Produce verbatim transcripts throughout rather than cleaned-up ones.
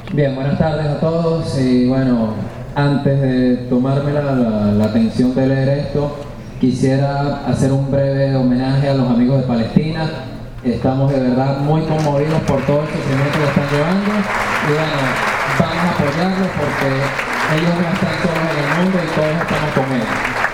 Bien, buenas tardes a todos y bueno, antes de tomarme la, la, la atención de leer esto, quisiera hacer un breve homenaje a los amigos de Palestina. Estamos de verdad muy conmovidos por todo el sufrimiento que están llevando y bueno, vamos a apoyarlos porque ellos no están solos en el mundo y todos estamos con ellos.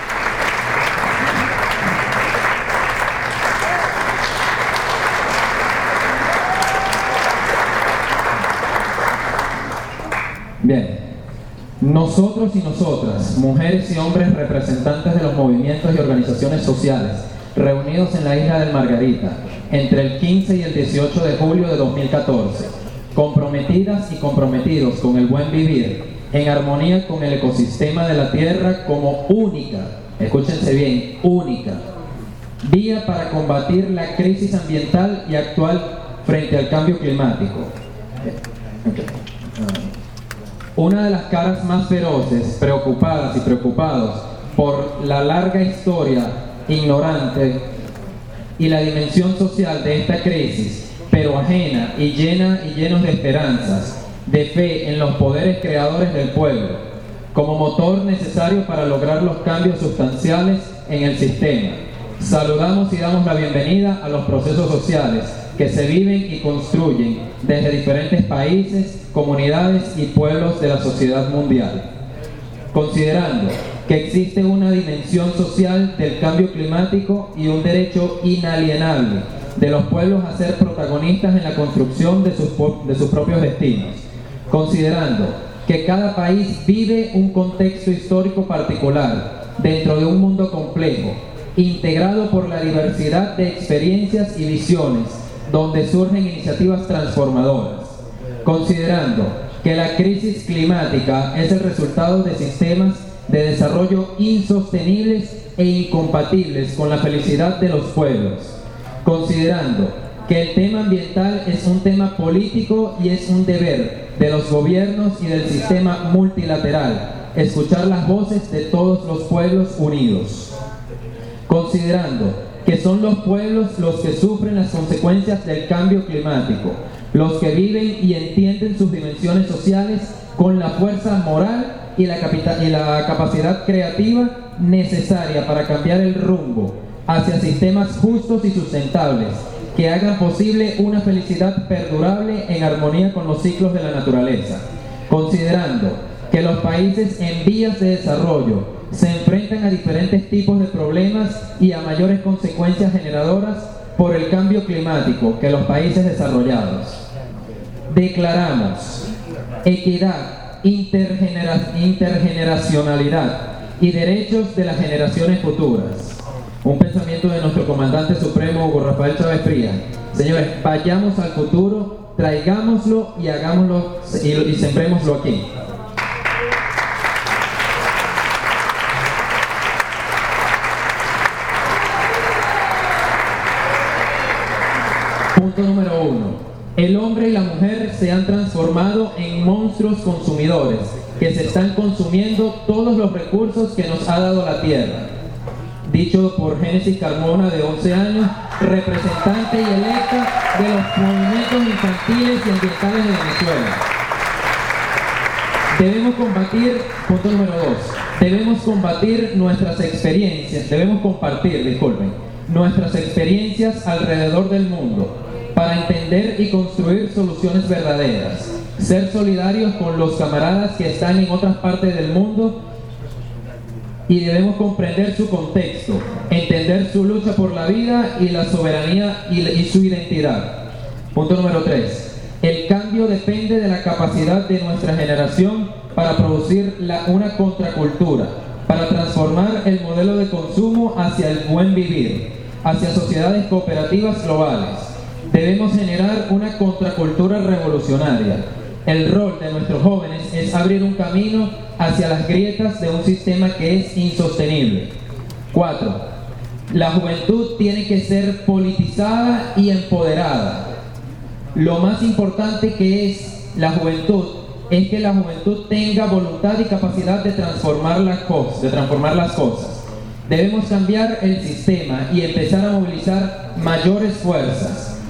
Bien, nosotros y nosotras, mujeres y hombres representantes de los movimientos y organizaciones sociales, reunidos en la isla de Margarita, entre el quince y el dieciocho de julio de dos mil catorce, comprometidas y comprometidos con el buen vivir, en armonía con el ecosistema de la Tierra como única, escúchense bien, única, vía para combatir la crisis ambiental y actual frente al cambio climático. Okay. Una de las caras más feroces, preocupadas y preocupados por la larga historia ignorante y la dimensión social de esta crisis, pero ajena y llena y llenos de esperanzas, de fe en los poderes creadores del pueblo, como motor necesario para lograr los cambios sustanciales en el sistema. Saludamos y damos la bienvenida a los procesos sociales que se viven y construyen desde diferentes países, comunidades y pueblos de la sociedad mundial. Considerando que existe una dimensión social del cambio climático y un derecho inalienable de los pueblos a ser protagonistas en la construcción de sus, de sus propios destinos. Considerando que cada país vive un contexto histórico particular dentro de un mundo complejo, integrado por la diversidad de experiencias y visiones, donde surgen iniciativas transformadoras, considerando que la crisis climática es el resultado de sistemas de desarrollo insostenibles e incompatibles con la felicidad de los pueblos, considerando que el tema ambiental es un tema político y es un deber de los gobiernos y del sistema multilateral escuchar las voces de todos los pueblos unidos, considerando que son los pueblos los que sufren las consecuencias del cambio climático, los que viven y entienden sus dimensiones sociales con la fuerza moral y la, y la capacidad creativa necesaria para cambiar el rumbo hacia sistemas justos y sustentables que hagan posible una felicidad perdurable en armonía con los ciclos de la naturaleza, considerando que los países en vías de desarrollo se enfrentan a diferentes tipos de problemas y a mayores consecuencias generadoras por el cambio climático que los países desarrollados. Declaramos equidad, intergenera intergeneracionalidad y derechos de las generaciones futuras. Un pensamiento de nuestro comandante supremo Hugo Rafael Chávez Frías. Señores, vayamos al futuro, traigámoslo y hagámoslo y, y sembrémoslo aquí. Punto número uno. El hombre y la mujer se han transformado en monstruos consumidores que se están consumiendo todos los recursos que nos ha dado la tierra. Dicho por Génesis Carmona, de once años, representante y electa de los movimientos infantiles y ambientales de Venezuela. Debemos combatir, punto número dos, debemos combatir nuestras experiencias, debemos compartir, disculpen, nuestras experiencias alrededor del mundo, para entender y construir soluciones verdaderas, ser solidarios con los camaradas que están en otras partes del mundo y debemos comprender su contexto, entender su lucha por la vida y la soberanía y, y su identidad. Punto número tres. El cambio depende de la capacidad de nuestra generación para producir la, una contracultura, para transformar el modelo de consumo hacia el buen vivir, hacia sociedades cooperativas globales. Debemos generar una contracultura revolucionaria. El rol de nuestros jóvenes es abrir un camino hacia las grietas de un sistema que es insostenible. cuatro. La juventud tiene que ser politizada y empoderada. Lo más importante que es la juventud es que la juventud tenga voluntad y capacidad de transformar las cosas, de transformar las cosas. Debemos cambiar el sistema y empezar a movilizar mayores fuerzas.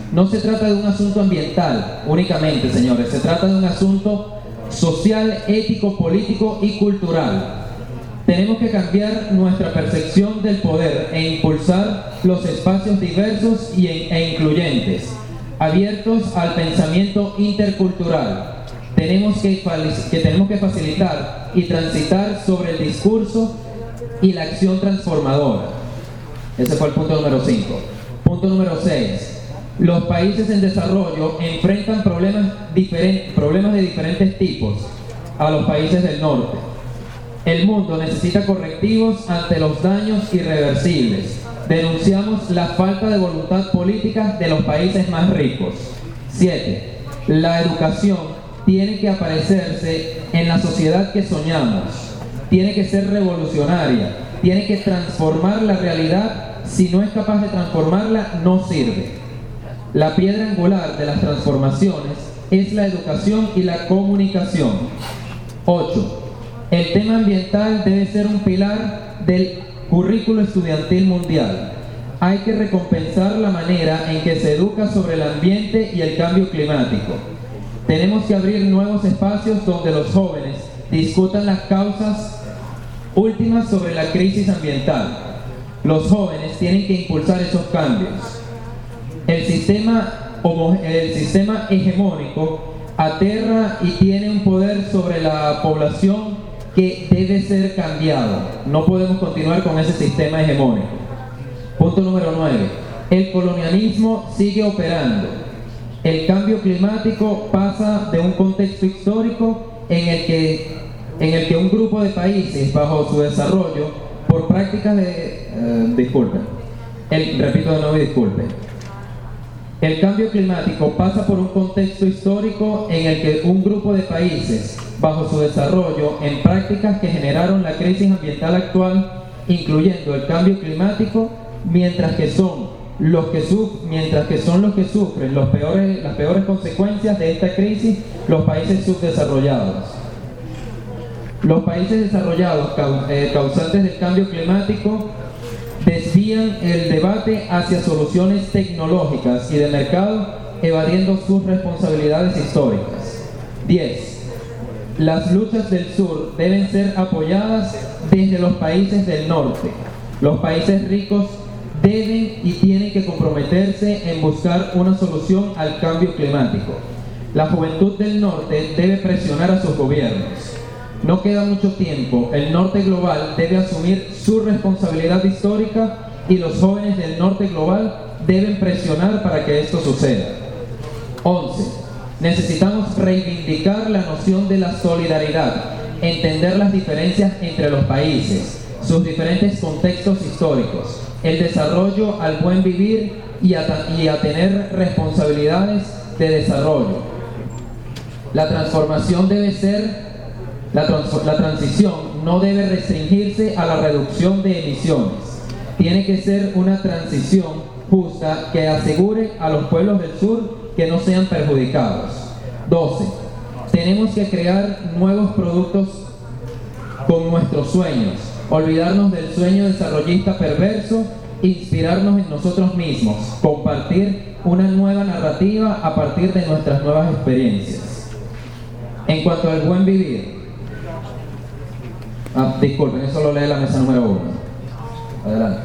No se trata de un asunto ambiental únicamente, señores, se trata de un asunto social, ético, político y cultural. Tenemos que cambiar nuestra percepción del poder e impulsar los espacios diversos y, e incluyentes, abiertos al pensamiento intercultural. Tenemos que, que tenemos que facilitar y transitar sobre el discurso y la acción transformadora. Ese fue el punto número cinco. Punto número seis. Los países en desarrollo enfrentan problemas, diferentes, problemas de diferentes tipos a los países del norte. El mundo necesita correctivos ante los daños irreversibles. Denunciamos la falta de voluntad política de los países más ricos. siete. La educación tiene que aparecerse en la sociedad que soñamos. Tiene que ser revolucionaria. Tiene que transformar la realidad. Si no es capaz de transformarla, no sirve. La piedra angular de las transformaciones es la educación y la comunicación. ocho. El tema ambiental debe ser un pilar del currículo estudiantil mundial. Hay que recompensar la manera en que se educa sobre el ambiente y el cambio climático. Tenemos que abrir nuevos espacios donde los jóvenes discutan las causas últimas sobre la crisis ambiental. Los jóvenes tienen que impulsar esos cambios. El sistema, el sistema hegemónico aterra y tiene un poder sobre la población que debe ser cambiado. No podemos continuar con ese sistema hegemónico. Punto número nueve. El colonialismo sigue operando. El cambio climático pasa de un contexto histórico en el que, en el que un grupo de países, bajo su desarrollo, por prácticas de... Uh, disculpen. El, repito de nuevo y disculpen. El cambio climático pasa por un contexto histórico en el que un grupo de países, bajo su desarrollo, en prácticas que generaron la crisis ambiental actual, incluyendo el cambio climático, mientras que son los que, suf mientras que, son los que sufren los peores, las peores consecuencias de esta crisis, los países subdesarrollados. Los países desarrollados, eh, causantes del cambio climático, desvían el debate hacia soluciones tecnológicas y de mercado, evadiendo sus responsabilidades históricas. diez. Las luchas del sur deben ser apoyadas desde los países del norte. Los países ricos deben y tienen que comprometerse en buscar una solución al cambio climático. La juventud del norte debe presionar a sus gobiernos. No queda mucho tiempo. El norte global debe asumir su responsabilidad histórica y los jóvenes del norte global deben presionar para que esto suceda. once. Necesitamos reivindicar la noción de la solidaridad, entender las diferencias entre los países, sus diferentes contextos históricos, el desarrollo al buen vivir y a, y a tener responsabilidades de desarrollo. La transformación debe ser La, trans la transición no debe restringirse a la reducción de emisiones. Tiene que ser una transición justa que asegure a los pueblos del sur que no sean perjudicados. doce. Tenemos que crear nuevos productos con nuestros sueños, olvidarnos del sueño desarrollista perverso, inspirarnos en nosotros mismos, compartir una nueva narrativa a partir de nuestras nuevas experiencias. En cuanto al buen vivir, Ah, disculpen, eso lo lee la mesa número uno. Adelante.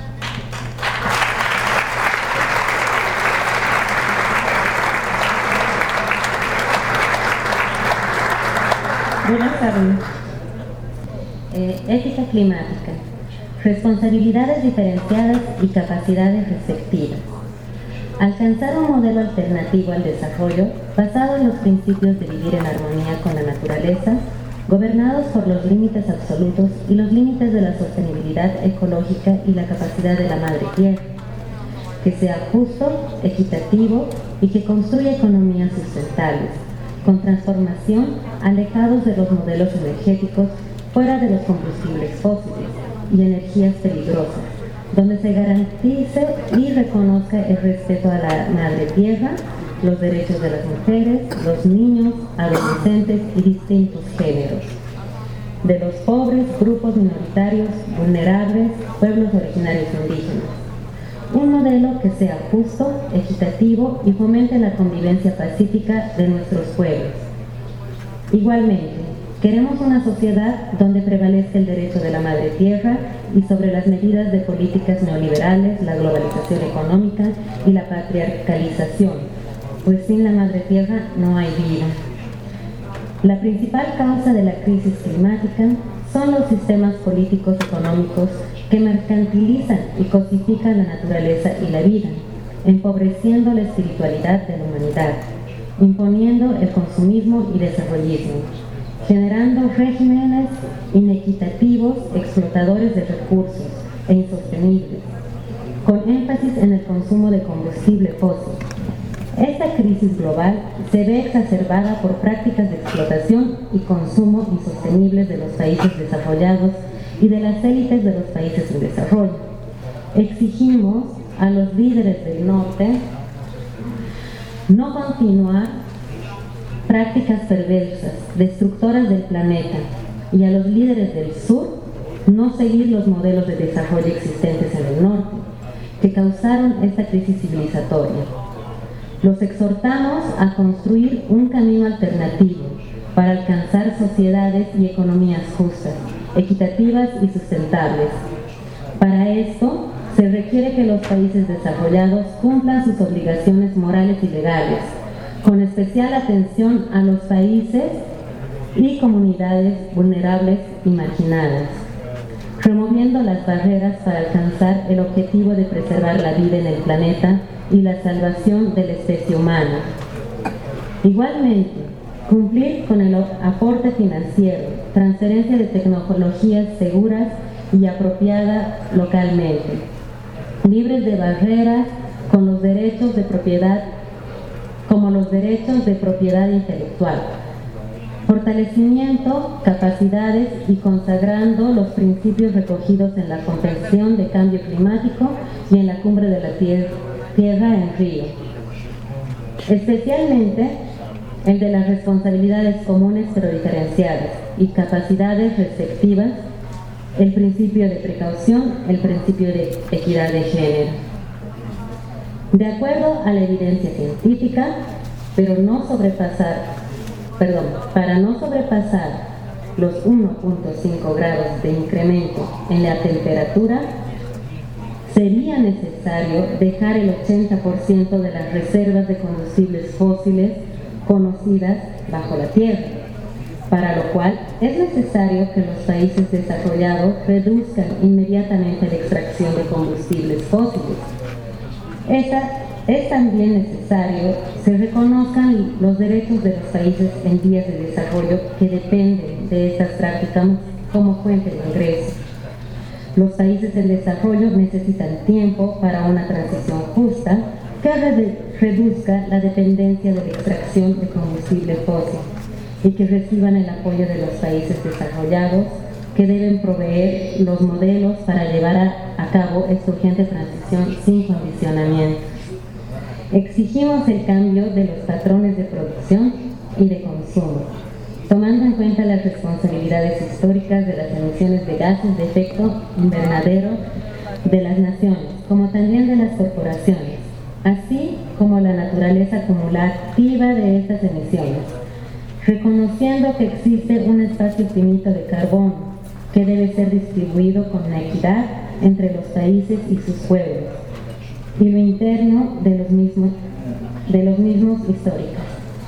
Buenas tardes. Eh, ética climática. Responsabilidades diferenciadas y capacidades respectivas. Alcanzar un modelo alternativo al desarrollo basado en los principios de vivir en armonía con la naturaleza, gobernados por los límites absolutos y los límites de la sostenibilidad ecológica y la capacidad de la madre tierra, que sea justo, equitativo y que construya economías sustentables, con transformación, alejados de los modelos energéticos, fuera de los combustibles fósiles y energías peligrosas, donde se garantice y reconozca el respeto a la madre tierra, los derechos de las mujeres, los niños, adolescentes y distintos géneros, de los pobres, grupos minoritarios, vulnerables, pueblos originarios indígenas. un modelo que sea justo, equitativo y fomente la convivencia pacífica de nuestros pueblos. Igualmente, queremos una sociedad donde prevalezca el derecho de la madre tierra y sobre las medidas de políticas neoliberales, la globalización económica y la patriarcalización, pues sin la madre tierra no hay vida. La principal causa de la crisis climática son los sistemas políticos económicos que mercantilizan y cosifican la naturaleza y la vida, empobreciendo la espiritualidad de la humanidad, imponiendo el consumismo y desarrollismo, generando regímenes inequitativos, explotadores de recursos e insostenibles, con énfasis en el consumo de combustible fósil. Esta crisis global se ve exacerbada por prácticas de explotación y consumo insostenibles de los países desarrollados y de las élites de los países en desarrollo. Exigimos a los líderes del norte no continuar prácticas perversas, destructoras del planeta, y a los líderes del sur no seguir los modelos de desarrollo existentes en el norte, que causaron esta crisis civilizatoria. Los exhortamos a construir un camino alternativo para alcanzar sociedades y economías justas, equitativas y sustentables. Para esto, se requiere que los países desarrollados cumplan sus obligaciones morales y legales, con especial atención a los países y comunidades vulnerables y marginadas, removiendo las barreras para alcanzar el objetivo de preservar la vida en el planeta y la salvación de la especie humana. Igualmente, cumplir con el aporte financiero, transferencia de tecnologías seguras y apropiadas localmente, libres de barreras con los derechos de propiedad, como los derechos de propiedad intelectual, fortalecimiento, capacidades y consagrando los principios recogidos en la Convención de Cambio Climático y en la Cumbre de la Tierra, tierra en Río. Especialmente el de las responsabilidades comunes pero diferenciadas y capacidades respectivas, el principio de precaución, el principio de equidad de género. De acuerdo a la evidencia científica, pero no sobrepasar, perdón, para no sobrepasar los uno punto cinco grados de incremento en la temperatura, sería necesario dejar el ochenta por ciento de las reservas de combustibles fósiles conocidas bajo la tierra, para lo cual es necesario que los países desarrollados reduzcan inmediatamente la extracción de combustibles fósiles. Esta, es también necesario que se reconozcan los derechos de los países en vías de desarrollo que dependen de estas prácticas como fuente de ingresos. Los países en desarrollo necesitan tiempo para una transición justa que reduzca la dependencia de la extracción de combustible fósil y que reciban el apoyo de los países desarrollados que deben proveer los modelos para llevar a, a cabo esta urgente transición sin condicionamientos. Exigimos el cambio de los patrones de producción y de consumo, tomando en cuenta las responsabilidades históricas de las emisiones de gases de efecto invernadero de las naciones, como también de las corporaciones, así como la naturaleza acumulativa de estas emisiones, reconociendo que existe un espacio finito de carbono que debe ser distribuido con equidad entre los países y sus pueblos, y lo interno de los mismos, de los mismos históricos.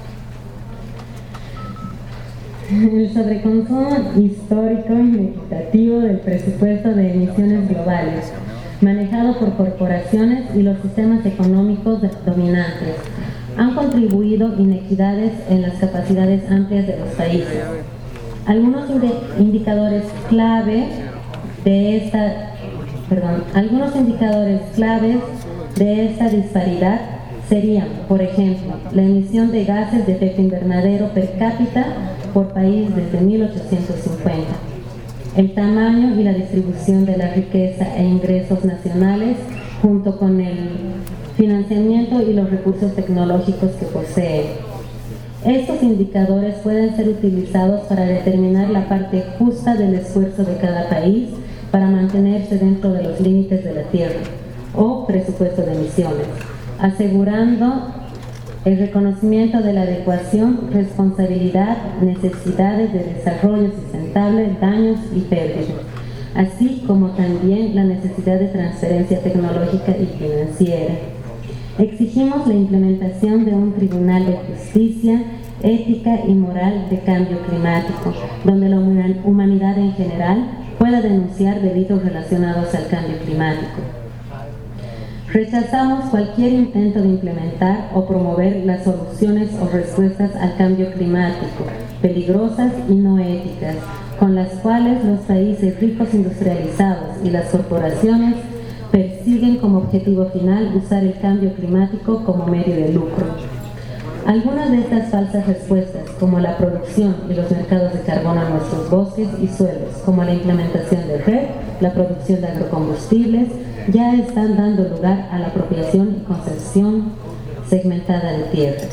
El sobreconsumo histórico inequitativo del presupuesto de emisiones globales, manejado por corporaciones y los sistemas económicos dominantes, han contribuido inequidades en las capacidades amplias de los países. Algunos indicadores clave de esta, perdón, algunos indicadores claves de esta disparidad serían, por ejemplo, la emisión de gases de efecto invernadero per cápita por país desde mil ochocientos cincuenta, el tamaño y la distribución de la riqueza e ingresos nacionales junto con el financiamiento y los recursos tecnológicos que poseen. Estos indicadores pueden ser utilizados para determinar la parte justa del esfuerzo de cada país para mantenerse dentro de los límites de la Tierra, o presupuesto de emisiones, asegurando el reconocimiento de la adecuación, responsabilidad, necesidades de desarrollo sustentable, daños y pérdidas, así como también la necesidad de transferencia tecnológica y financiera. Exigimos la implementación de un tribunal de justicia, ética y moral de cambio climático, donde la humanidad en general pueda denunciar delitos relacionados al cambio climático. Rechazamos cualquier intento de implementar o promover las soluciones o respuestas al cambio climático, peligrosas y no éticas, con las cuales los países ricos industrializados y las corporaciones persiguen como objetivo final usar el cambio climático como medio de lucro. Algunas de estas falsas respuestas, como la producción y los mercados de carbono en nuestros bosques y suelos, como la implementación de R E D, la producción de agrocombustibles, ya están dando lugar a la apropiación y concesión segmentada de tierras.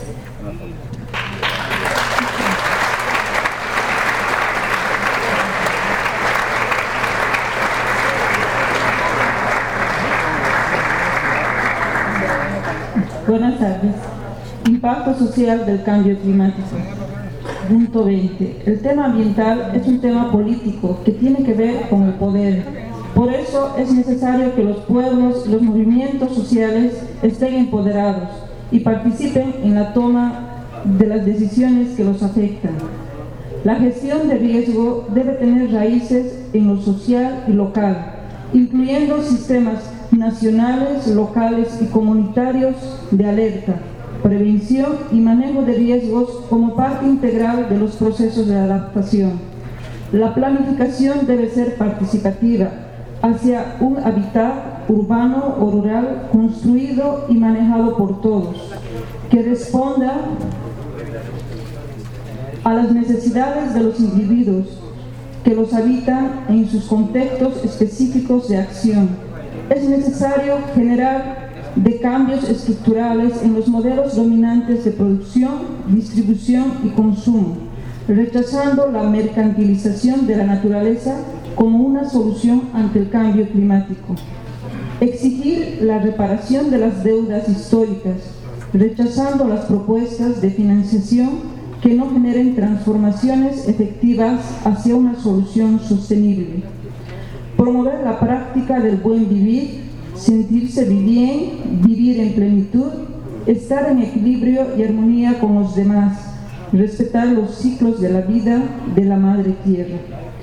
Buenas tardes. Impacto social del cambio climático. Punto veinte. El tema ambiental es un tema político que tiene que ver con el poder. Por eso es necesario que los pueblos y los movimientos sociales estén empoderados y participen en la toma de las decisiones que los afectan. La gestión de riesgo debe tener raíces en lo social y local, incluyendo sistemas nacionales, locales y comunitarios de alerta, prevención y manejo de riesgos como parte integral de los procesos de adaptación. La planificación debe ser participativa hacia un hábitat urbano o rural construido y manejado por todos, que responda a las necesidades de los individuos que los habitan en sus contextos específicos de acción. Es necesario generar de cambios estructurales en los modelos dominantes de producción, distribución y consumo, rechazando la mercantilización de la naturaleza como una solución ante el cambio climático. Exigir la reparación de las deudas históricas, rechazando las propuestas de financiación que no generen transformaciones efectivas hacia una solución sostenible. Promover la práctica del buen vivir, sentirse bien, vivir en plenitud, estar en equilibrio y armonía con los demás, respetar los ciclos de la vida de la Madre Tierra.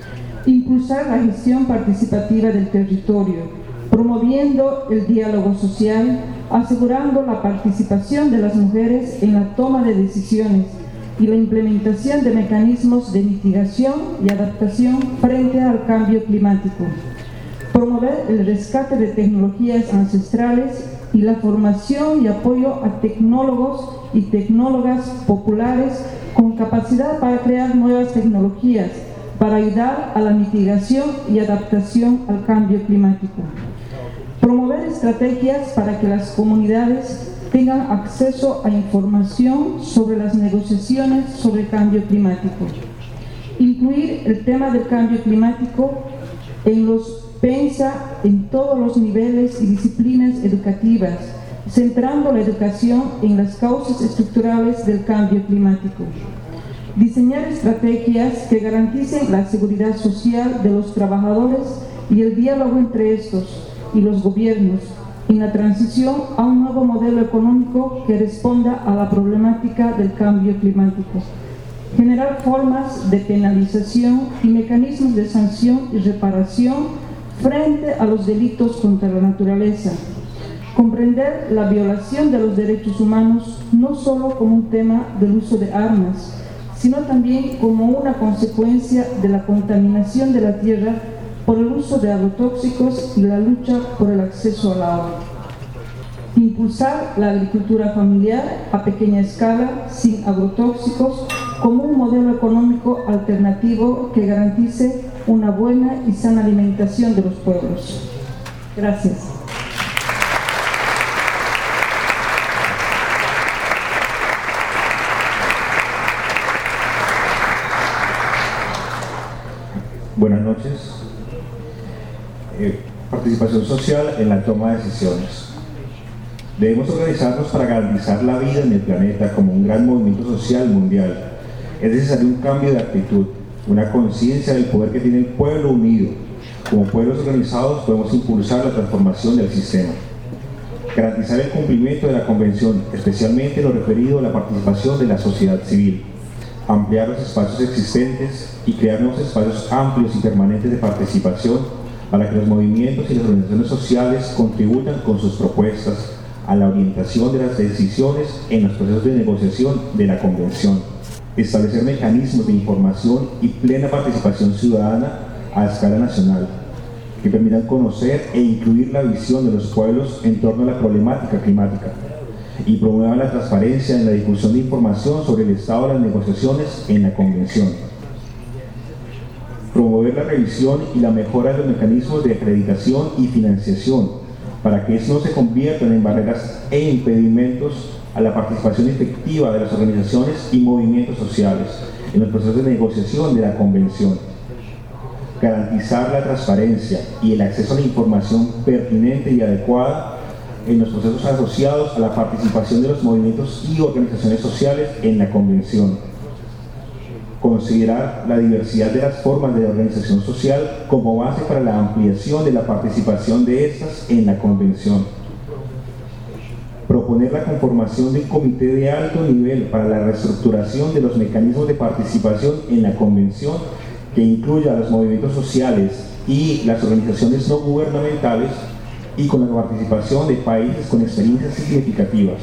Impulsar la gestión participativa del territorio, promoviendo el diálogo social, asegurando la participación de las mujeres en la toma de decisiones y la implementación de mecanismos de mitigación y adaptación frente al cambio climático. Promover el rescate de tecnologías ancestrales y la formación y apoyo a tecnólogos y tecnólogas populares con capacidad para crear nuevas tecnologías para ayudar a la mitigación y adaptación al cambio climático. Promover estrategias para que las comunidades tengan acceso a información sobre las negociaciones sobre cambio climático. Incluir el tema del cambio climático en los pensa en todos los niveles y disciplinas educativas, centrando la educación en las causas estructurales del cambio climático. Diseñar estrategias que garanticen la seguridad social de los trabajadores y el diálogo entre estos y los gobiernos en la transición a un nuevo modelo económico que responda a la problemática del cambio climático. Generar formas de penalización y mecanismos de sanción y reparación frente a los delitos contra la naturaleza. Comprender la violación de los derechos humanos no solo como un tema del uso de armas, sino también como una consecuencia de la contaminación de la tierra por el uso de agrotóxicos y la lucha por el acceso al agua. Impulsar la agricultura familiar a pequeña escala, sin agrotóxicos, como un modelo económico alternativo que garantice una buena y sana alimentación de los pueblos. Gracias. Buenas noches. Eh, participación social en la toma de decisiones. Debemos organizarnos para garantizar la vida en el planeta como un gran movimiento social mundial. Es necesario un cambio de actitud, una conciencia del poder que tiene el pueblo unido. Como pueblos organizados podemos impulsar la transformación del sistema. Garantizar el cumplimiento de la Convención, especialmente lo referido a la participación de la sociedad civil. Ampliar los espacios existentes y crear nuevos espacios amplios y permanentes de participación para que los movimientos y las organizaciones sociales contribuyan con sus propuestas a la orientación de las decisiones en los procesos de negociación de la Convención. Establecer mecanismos de información y plena participación ciudadana a escala nacional que permitan conocer e incluir la visión de los pueblos en torno a la problemática climática y promuevan la transparencia en la difusión de información sobre el estado de las negociaciones en la Convención. Promover la revisión y la mejora de los mecanismos de acreditación y financiación para que estos no se conviertan en barreras e impedimentos a la participación efectiva de las organizaciones y movimientos sociales en los procesos de negociación de la Convención. Garantizar la transparencia y el acceso a la información pertinente y adecuada en los procesos asociados a la participación de los movimientos y organizaciones sociales en la Convención. Considerar la diversidad de las formas de organización social como base para la ampliación de la participación de estas en la Convención. Proponer la conformación de un comité de alto nivel para la reestructuración de los mecanismos de participación en la Convención que incluya a los movimientos sociales y las organizaciones no gubernamentales y con la participación de países con experiencias significativas.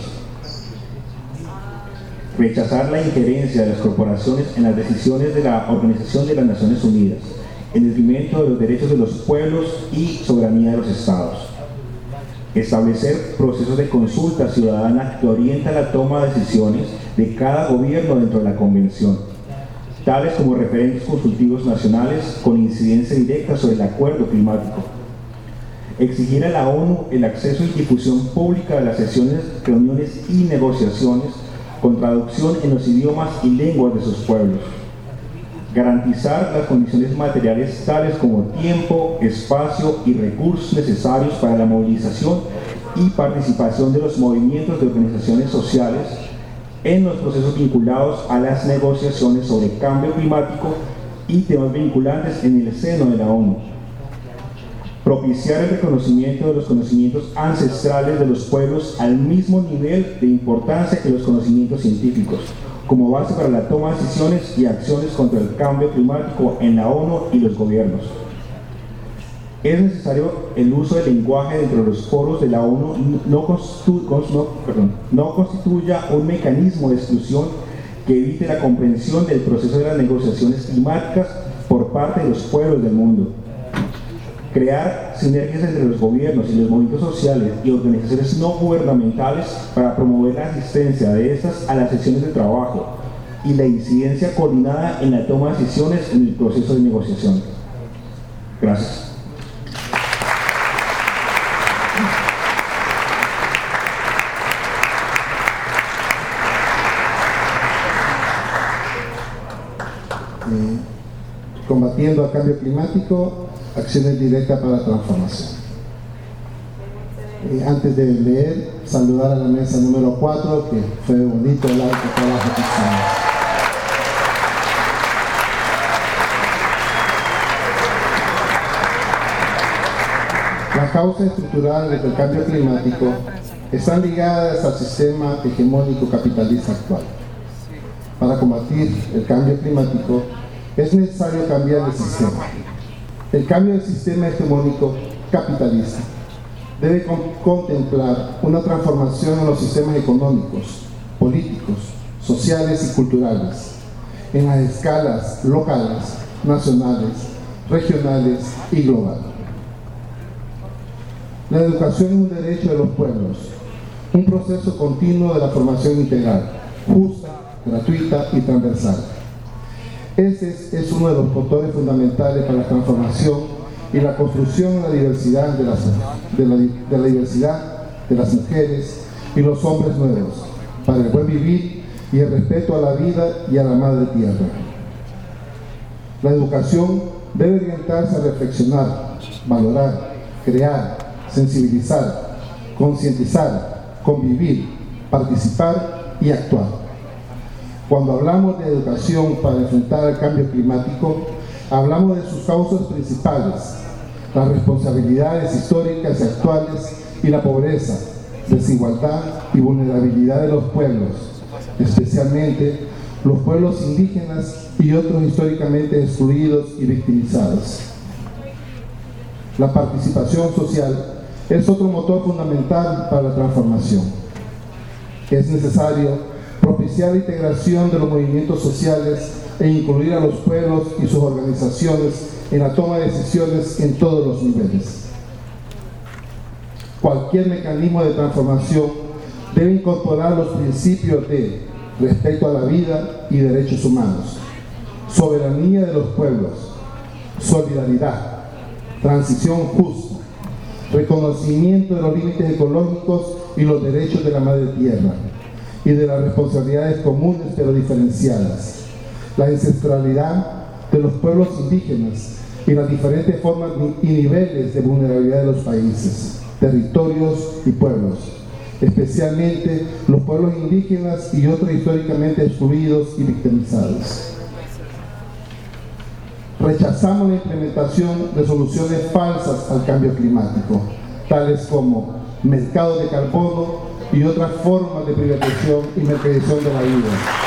Rechazar la injerencia de las corporaciones en las decisiones de la Organización de las Naciones Unidas, en detrimento de los derechos de los pueblos y soberanía de los estados. Establecer procesos de consulta ciudadana que orientan la toma de decisiones de cada gobierno dentro de la Convención, tales como referentes consultivos nacionales con incidencia directa sobre el acuerdo climático. Exigir a la ONU el acceso y difusión pública de las sesiones, reuniones y negociaciones con traducción en los idiomas y lenguas de sus pueblos. Garantizar las condiciones materiales tales como tiempo, espacio y recursos necesarios para la movilización y participación de los movimientos de organizaciones sociales en los procesos vinculados a las negociaciones sobre cambio climático y temas vinculantes en el seno de la ONU. Propiciar el reconocimiento de los conocimientos ancestrales de los pueblos al mismo nivel de importancia que los conocimientos científicos, como base para la toma de decisiones y acciones contra el cambio climático en la ONU y los gobiernos. Es necesario el uso del lenguaje dentro de los foros de la ONU no, constitu no, perdón, no constituya un mecanismo de exclusión que evite la comprensión del proceso de las negociaciones climáticas por parte de los pueblos del mundo. Crear sinergias entre los gobiernos y los movimientos sociales y organizaciones no gubernamentales para promover la asistencia de estas a las sesiones de trabajo y la incidencia coordinada en la toma de decisiones en el proceso de negociación. Gracias. Eh, combatiendo el cambio climático, acciones directas para la transformación. Eh, antes de leer, saludar a la mesa número cuatro, que fue bonito el alto trabajo que hicimos. Las causas estructurales del cambio climático están ligadas al sistema hegemónico capitalista actual. Para combatir el cambio climático es necesario cambiar el sistema. El cambio del sistema hegemónico capitalista debe con contemplar una transformación en los sistemas económicos, políticos, sociales y culturales, en las escalas locales, nacionales, regionales y globales. La educación es un derecho de los pueblos, un proceso continuo de la formación integral, justa, gratuita y transversal. Ese es, es uno de los motores fundamentales para la transformación y la construcción de la diversidad de, las, de, la, de la diversidad de las mujeres y los hombres nuevos, para el buen vivir y el respeto a la vida y a la madre tierra. La educación debe orientarse a reflexionar, valorar, crear, sensibilizar, concientizar, convivir, participar y actuar. Cuando hablamos de educación para enfrentar el cambio climático, hablamos de sus causas principales, las responsabilidades históricas y actuales y la pobreza, desigualdad y vulnerabilidad de los pueblos, especialmente los pueblos indígenas y otros históricamente excluidos y victimizados. La participación social es otro motor fundamental para la transformación. Es necesario propiciar la integración de los movimientos sociales e incluir a los pueblos y sus organizaciones en la toma de decisiones en todos los niveles. Cualquier mecanismo de transformación debe incorporar los principios de respeto a la vida y derechos humanos, soberanía de los pueblos, solidaridad, transición justa, reconocimiento de los límites ecológicos y los derechos de la madre tierra y de las responsabilidades comunes pero diferenciadas, la ancestralidad de los pueblos indígenas y las diferentes formas y niveles de vulnerabilidad de los países, territorios y pueblos, especialmente los pueblos indígenas y otros históricamente excluidos y victimizados. Rechazamos la implementación de soluciones falsas al cambio climático, tales como mercados de carbono y otras formas de privatización y mercadización de la vida.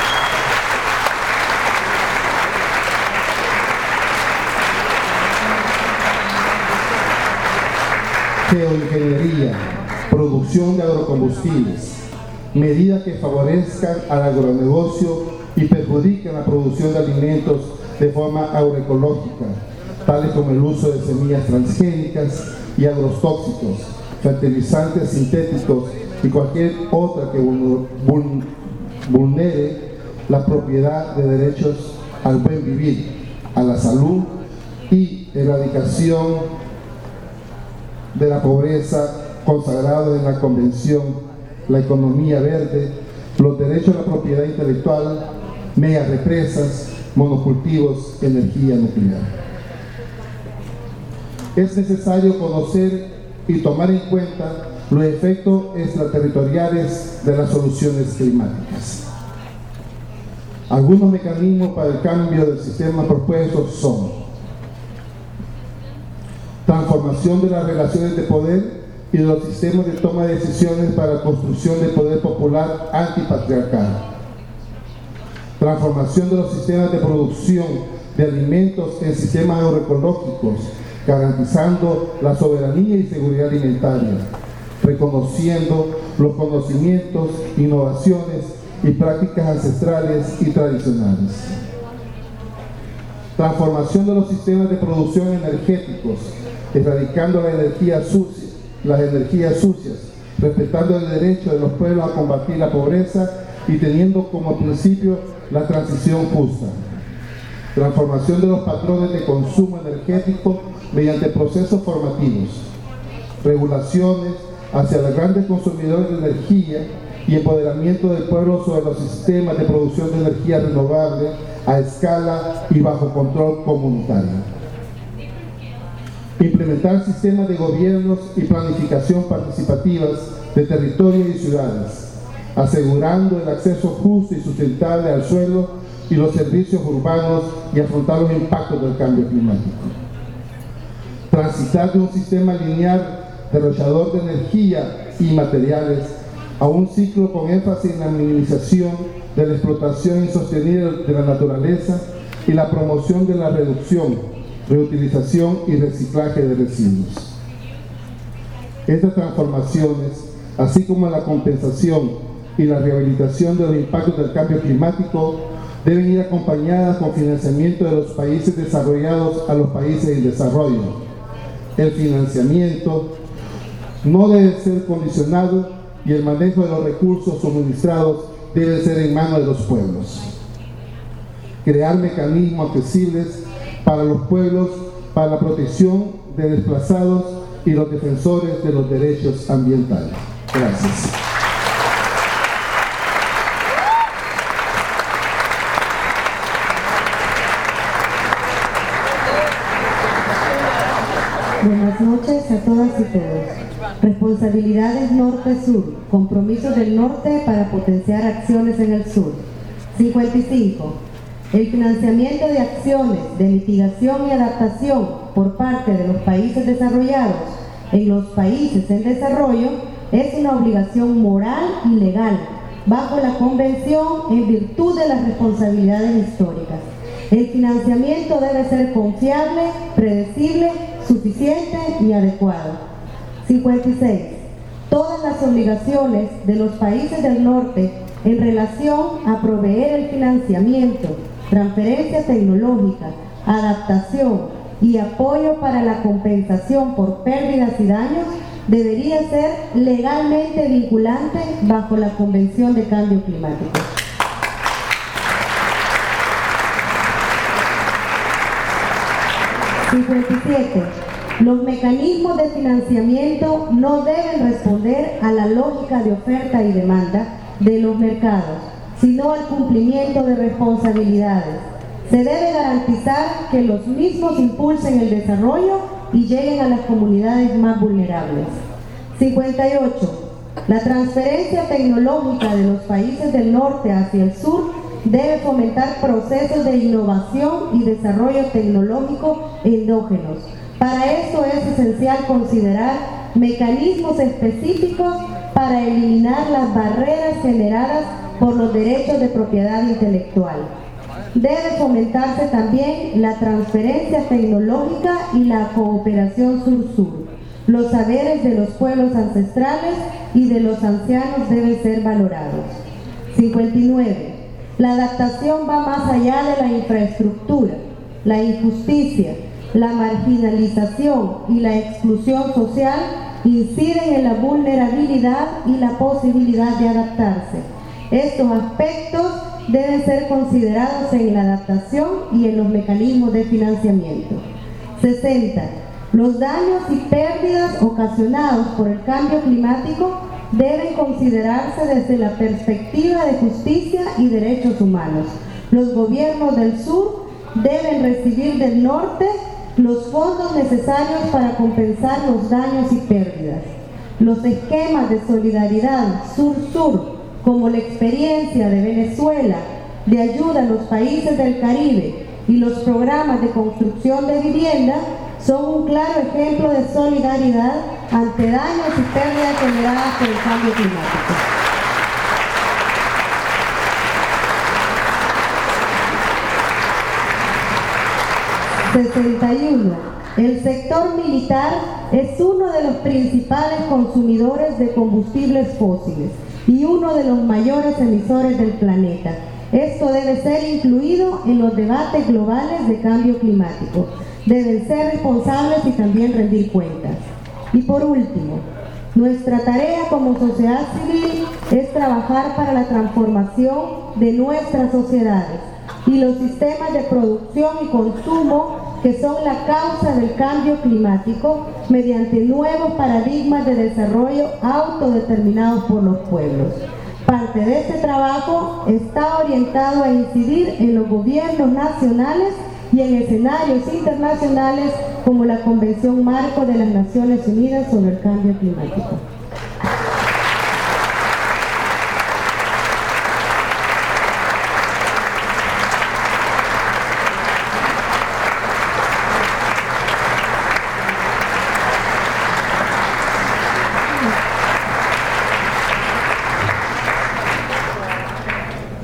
Geoingeniería, producción de agrocombustibles, medidas que favorezcan al agronegocio y perjudican la producción de alimentos de forma agroecológica, tales como el uso de semillas transgénicas y agrotóxicos, fertilizantes sintéticos y cualquier otra que vulnere la propiedad de derechos al buen vivir, a la salud y erradicación de la pobreza consagrado en la Convención, la economía verde, los derechos a la propiedad intelectual, mega represas, monocultivos, energía nuclear. Es necesario conocer y tomar en cuenta los efectos extraterritoriales de las soluciones climáticas. Algunos mecanismos para el cambio del sistema propuestos son: transformación de las relaciones de poder y de los sistemas de toma de decisiones para la construcción del poder popular antipatriarcal. Transformación de los sistemas de producción de alimentos en sistemas agroecológicos, garantizando la soberanía y seguridad alimentaria, reconociendo los conocimientos, innovaciones y prácticas ancestrales y tradicionales. Transformación de los sistemas de producción energéticos, erradicando la energía sucia, las energías sucias, respetando el derecho de los pueblos a combatir la pobreza y teniendo como principio la transición justa. Transformación de los patrones de consumo energético mediante procesos formativos, regulaciones hacia los grandes consumidores de energía y empoderamiento del pueblo sobre los sistemas de producción de energía renovable a escala y bajo control comunitario. Implementar sistemas de gobiernos y planificación participativas de territorios y ciudades, asegurando el acceso justo y sustentable al suelo y los servicios urbanos y afrontar los impactos del cambio climático. Transitar de un sistema lineal derrochador de energía y materiales a un ciclo con énfasis en la minimización de la explotación insostenible de la naturaleza y la promoción de la reducción, reutilización y reciclaje de residuos. Estas transformaciones, así como la compensación y la rehabilitación de los impactos del cambio climático, deben ir acompañadas con financiamiento de los países desarrollados a los países en desarrollo. El financiamiento no debe ser condicionado y el manejo de los recursos suministrados debe ser en manos de los pueblos. Crear mecanismos accesibles para los pueblos, para la protección de desplazados y los defensores de los derechos ambientales. Gracias. Buenas noches a todas y todos. Responsabilidades norte-sur, compromisos del norte para potenciar acciones en el sur. cincuenta y cinco. El financiamiento de acciones de mitigación y adaptación por parte de los países desarrollados en los países en desarrollo es una obligación moral y legal bajo la Convención en virtud de las responsabilidades históricas. El financiamiento debe ser confiable, predecible, suficiente y adecuado. cincuenta y seis. Todas las obligaciones de los países del norte en relación a proveer el financiamiento, transferencia tecnológica, adaptación y apoyo para la compensación por pérdidas y daños debería ser legalmente vinculante bajo la Convención de Cambio Climático. cincuenta y siete. Los mecanismos de financiamiento no deben responder a la lógica de oferta y demanda de los mercados, sino al cumplimiento de responsabilidades. Se debe garantizar que los mismos impulsen el desarrollo y lleguen a las comunidades más vulnerables. cincuenta y ocho. La transferencia tecnológica de los países del norte hacia el sur debe fomentar procesos de innovación y desarrollo tecnológico endógenos. Para esto es esencial considerar mecanismos específicos para eliminar las barreras generadas por los derechos de propiedad intelectual. Debe fomentarse también la transferencia tecnológica y la cooperación sur-sur. Los saberes de los pueblos ancestrales y de los ancianos deben ser valorados. cincuenta y nueve. La adaptación va más allá de la infraestructura. La injusticia, la marginalización y la exclusión social inciden en la vulnerabilidad y la posibilidad de adaptarse. Estos aspectos deben ser considerados en la adaptación y en los mecanismos de financiamiento. sesenta. Los daños y pérdidas ocasionados por el cambio climático deben considerarse desde la perspectiva de justicia y derechos humanos. Los gobiernos del sur deben recibir del norte los fondos necesarios para compensar los daños y pérdidas. Los esquemas de solidaridad sur-sur, como la experiencia de Venezuela de ayuda a los países del Caribe y los programas de construcción de vivienda, son un claro ejemplo de solidaridad ante daños y pérdidas generadas por el cambio climático. sesenta y uno. El sector militar es uno de los principales consumidores de combustibles fósiles y uno de los mayores emisores del planeta. Esto debe ser incluido en los debates globales de cambio climático. Deben ser responsables y también rendir cuentas. Y por último, nuestra tarea como sociedad civil es trabajar para la transformación de nuestras sociedades y los sistemas de producción y consumo que son la causa del cambio climático mediante nuevos paradigmas de desarrollo autodeterminados por los pueblos. Parte de este trabajo está orientado a incidir en los gobiernos nacionales y en escenarios internacionales como la Convención Marco de las Naciones Unidas sobre el Cambio Climático.